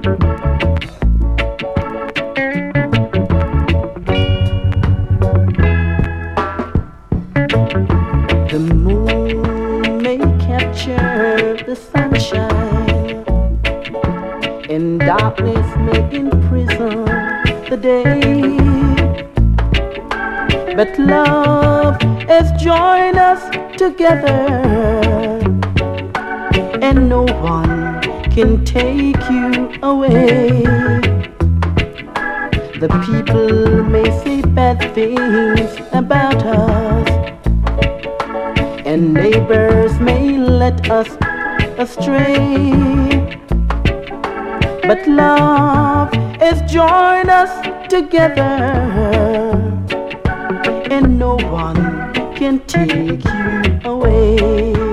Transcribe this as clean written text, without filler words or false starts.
The moon may capture the sunshine, and darkness may imprison the day. But love has joined us together, and no one can take you away. The people may say bad things about us, and neighbors may let us astray. But love has joined us together, and no one can take you away.